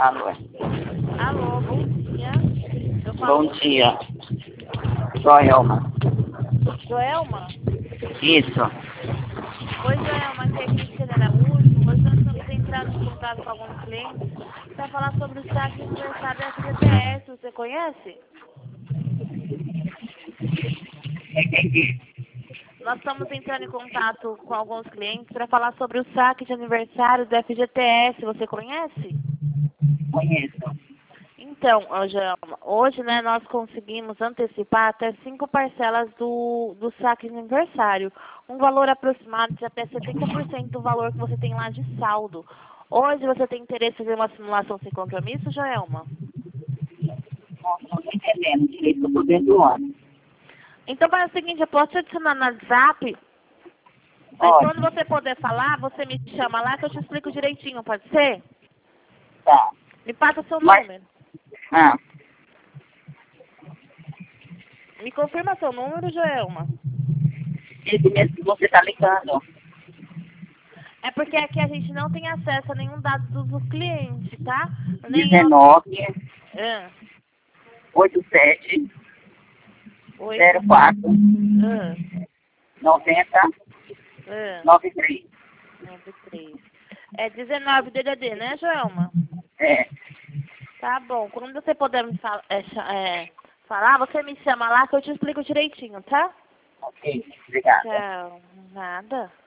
Alô. Alô, bom dia. Bom dia. Joelma. Joelma? Isso. Oi, Joelma, aqui é Cristina Araújo. Hoje nós estamos entrando em contato com alguns clientes para falar sobre o saque de aniversário da FGTS. Você conhece? Entendi. Nós estamos entrando em contato com alguns clientes para falar sobre o saque de aniversário do FGTS. Você conhece? Conheço. Então, Joelma, hoje, né, nós conseguimos antecipar até 5 parcelas do saque de aniversário. Um valor aproximado de até 70% do valor que você tem lá de saldo. Hoje você tem interesse em fazer uma simulação sem compromisso, Joelma? Não estou entendendo direito, eu estou dentro do ano. Então, para o seguinte, eu posso te adicionar no WhatsApp. Aí Pode. quando você puder falar, você me chama lá que eu te explico direitinho, pode ser? Tá. Me passa seu Mas, número. ah, Me confirma seu número, Joelma. esse mesmo que você está ligando. É porque aqui a gente não tem acesso a nenhum dado dos clientes, tá? Nem eu. 19 Ah, 87 8. 04 Ah, 90 ah, 93. 93. É 19 DDD, né, Joelma? É. Tá bom. Quando você puder me falar, você me chama lá que eu te explico direitinho, tá? Ok. Obrigada. Tchau. Nada.